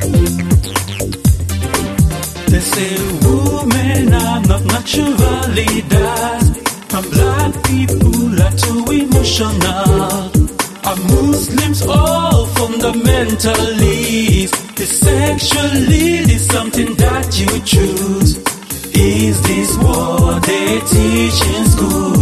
They say women are not naturally that. From black people are too emotional. Are Muslims all fundamentally? The sexually is something that you choose. Is this what they teach in school?